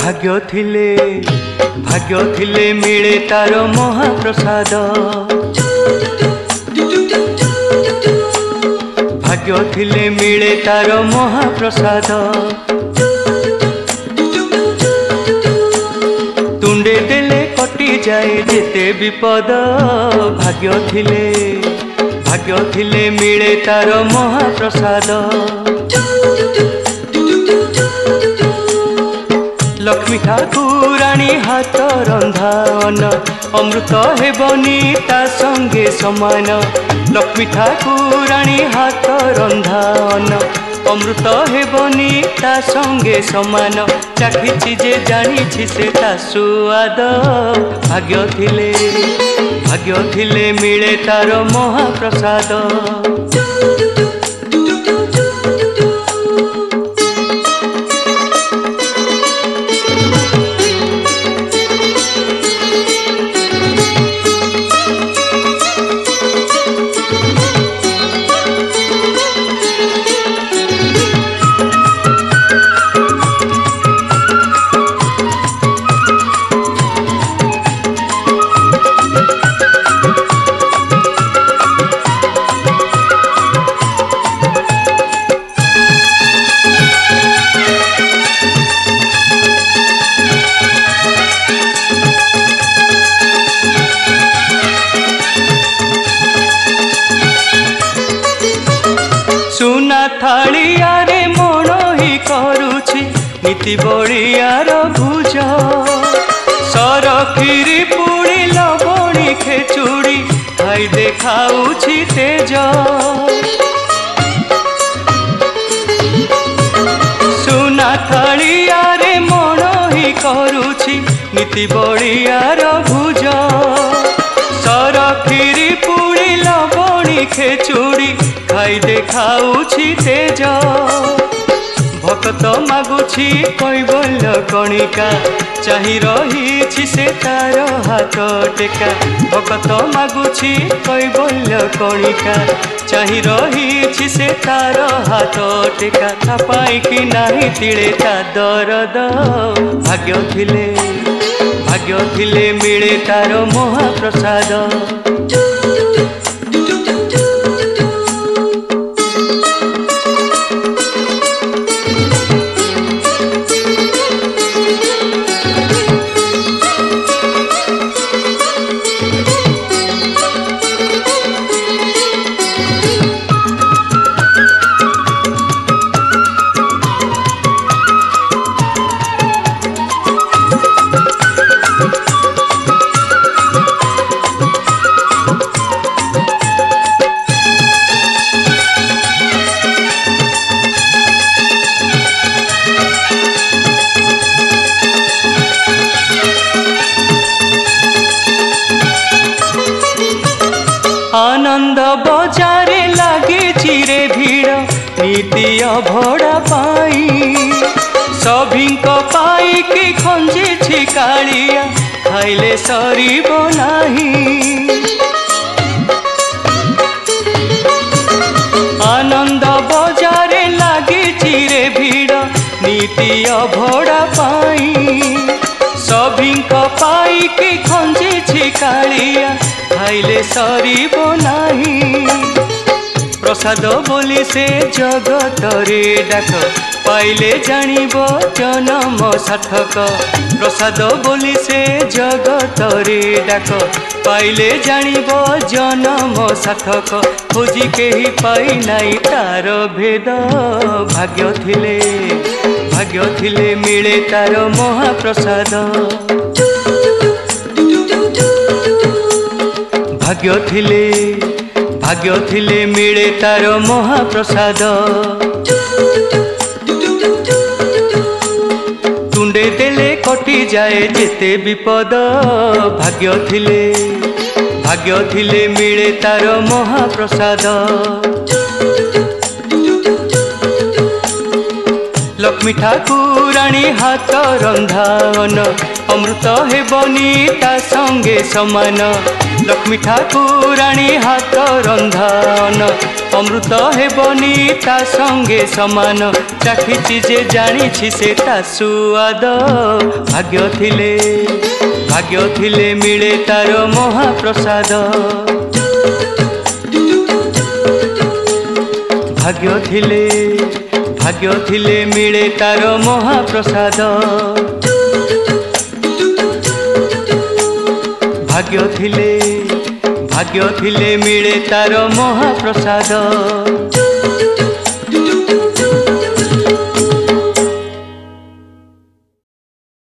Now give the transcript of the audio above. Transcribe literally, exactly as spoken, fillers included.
भाग्य थिले भाग्य थिले मिले तार महाप्रसाद भाग्य थिले मिले तार महाप्रसाद तुंडे देले कटि जाए जेते विपद भाग्य थिले भाग्य थिले मिले तार महाप्रसाद लक्ष्मी ठाकुराणी हाथ रंधा अन्न अमृत हेबनी ता संगे समान लक्ष्मी ठाकुराणी हाथ रंधा अन्न अमृत हेबनी ता संगे समान चाखिछि जे जानिछि से ता सुआद भाग्य थिले भाग्य थिले मिले तार महाप्रसाद थालियारे मन ही करुछि नीति बड़ियार भुज सर खीरी पुड़ी लबणी खेचुड़ी खाई देखाउछि तेज सुना थालियारे मन ही करुछि नीति बड़ियार भुज सर खीरी पुड़ी लबणी खेचुड़ी खाई देखाउछि तेज भक्त मागुछि कैबल्य कणिका चाहि रहिछि से तार हाथ टेका भक्त मागुछि कैबल्य कणिका चाहि रहिछि से तार हाथ टेका ता पाई कि नाही तिळे ता दरद भाग्य थिले भाग्य थिले मिले तार महाप्रसाद आनंद बजारे लगे चिरे भीड़ नीति अभड़ा पाई सभिंक पाई कि खंजी छिकालिया खाइले सरीब नाही आनंद बजारे लगे चिरे भीड़ नीति अभड़ा पाई सभिंक पाई कि खंजी छिकालिया खाइले सरीब नाही प्रसाद बोली से जगत रे डाक पाइले जानिब जन्म सार्थक प्रसाद बोली से जगत रे डाक पाइले जानिब जन्म सार्थक खोजी केही पाई नाई तार भेद भाग्य थिले भाग्य थिले मिले तार महाप्रसाद भाग्य थिले भाग्य थिले मिले तार महाप्रसाद तुंडे देले कटि जाए जेते विपद भाग्य थिले भाग्य थिले मिले तार महाप्रसाद लक्ष्मी ठाकुराणी हाथ रंधा अन्न अमृत हेबनी ता संगे समान लक्ष्मी ठाकुराणी हाथ रंधन अमृत हेबनी ता संगे समान चाखिछि जे जानिछि से ता सुआद भाग्य थिले भाग्य थिले मिले तार महाप्रसाद भाग्य थिले भाग्य थिले मिले तार महाप्रसाद भाग्य थिले भाग्य थिले मिले तार महाप्रसाद।